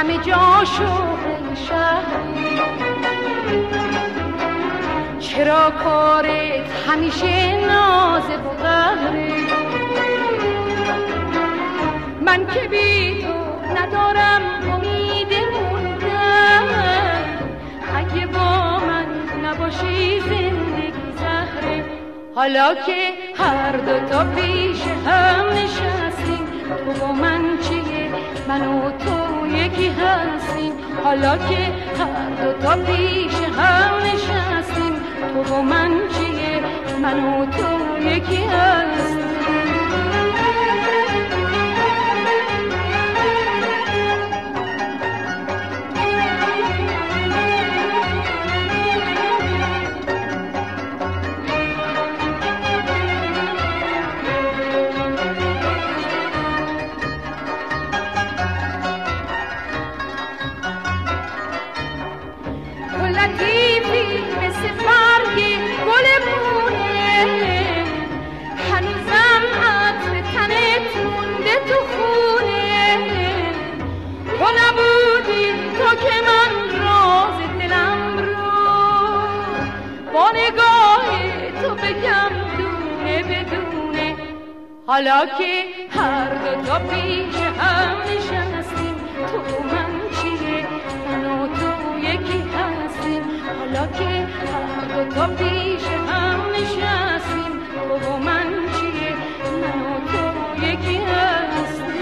همه جا شهره شهری، چرا کارت همیشه نازه و قهره؟ من که بی تو ندارم امید موندن، اگه با من نباشی زندگی زهره. حالا که هر دوتا پیش هم نشستیم، تو و من چیه؟ من و تو یکی هستیم. حالا که هر دوتا پیش هم نشستیم، تو و من چیه؟ من و تو یکی هستیم. حالا که هر دوتا پیش هم نشستیم، تو و من چیه؟ من و تو یکی هستیم. حالا که هر دوتا پیش هم نشستیم، تو و من چیه؟ من و تو یکی هستیم.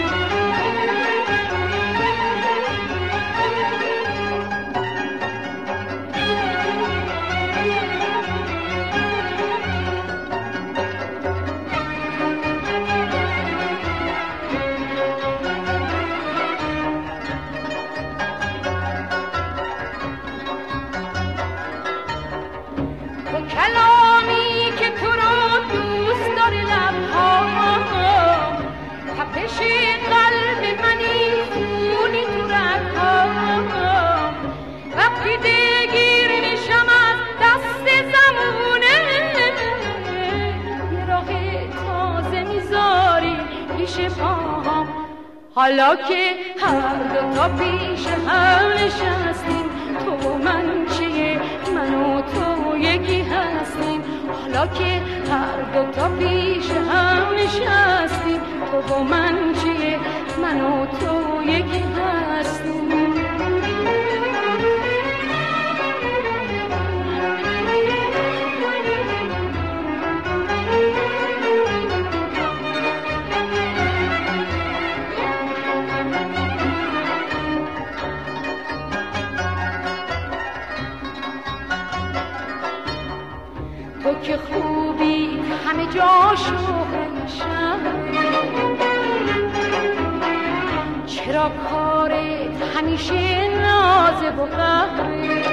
کلامی که تو رو دوست داره لبها، تپش قلب منی خونی تو رگها، وقتی دگیر میشم از دست زمونه، یه راه تازه میذاری پیش پاهم. حالا که هر دوتا پیش هم نشستیم، تو و من چیه؟ من و تو یکی هستیم. حالا که هر دوتا پیش هم نشستیم، تو و من چیه؟ من و تو یکی هستیم. تو که خوبی همه جا شهره شهری، چرا کارت همیشه نازه و قهره؟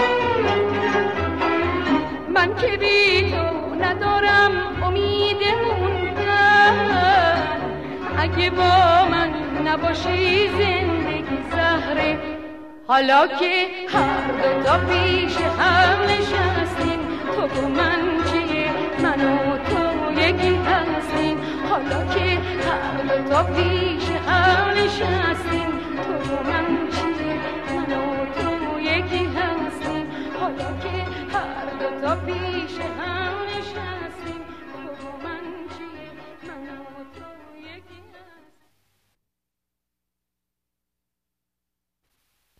من که بی تو ندارم امید موندن، اگه با من نباشی زندگی زهره. حالا که هر دوتا پیش هم نشستیم، تو و من چیه؟ من و تو یکی هستیم. حالا که هر دوتا پیش هم نشستیم، تو و من چیه؟ من و تو یکی هستیم. حالا که هر دوتا پیش هم نشستیم.